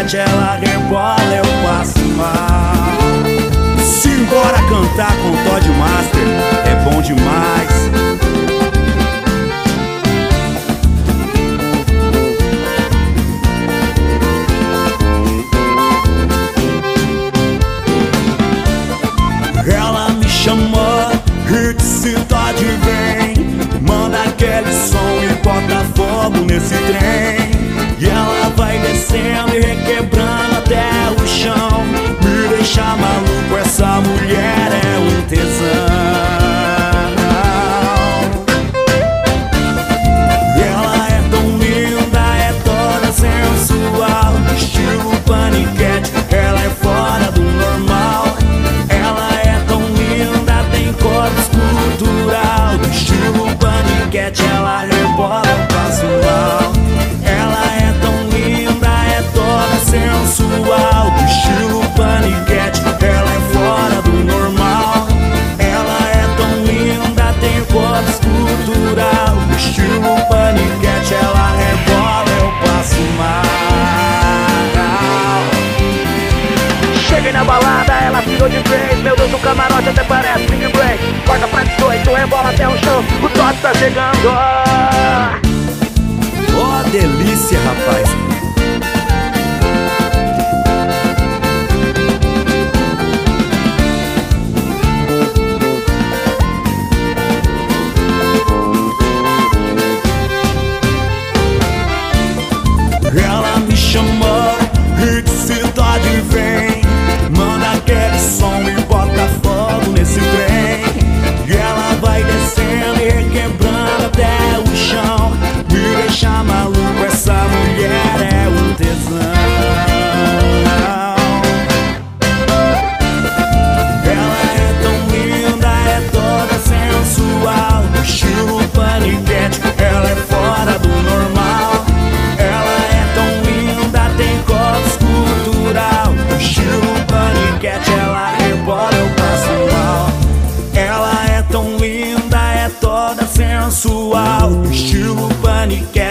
paniquete, ela rebola, eu passo mal. Simbora cantar com Todd Master, é bom demais. Ela me chamou e disse: Todd, vem, manda aquele som e bota fogo nesse trem. E ela vai descendo e requebrando até o chão. Me deixa maluco, essa mulher é um tesão. Ela é tão linda, é toda sensual, estilo paniquete, ela é fora do normal. Ela é tão linda, tem corpo escultural, estilo paniquete, ela rebola, eu passo mal. Ela é tão linda, é toda sensual, do estilo paniquete, ela é fora do normal. Ela é tão linda, tem corpo escultural, do estilo paniquete, ela rebola, eu passo mal. Cheguei na balada, ela virou de vez. Meu Deus, o camarote até parece Big Break. Corta pra 18, rebola até o chão. O Todd tá chegando. Ó, delícia, rapaz. Ela me chamou e disse: Todd, vem, manda aquele som e bota fogo nesse trem. E ela vai descendo e requebrando até o chão. Me deixa maluco, essa mulher é um tesão. Ela é tão linda, é toda sensual, do estilo paniquete, ela é fora do normal. Ela é tão linda, tem corpo escultural, do estilo paniquete, ela rebola, eu passo mal. Ela é tão linda, é toda sensual, do estilo paniquete,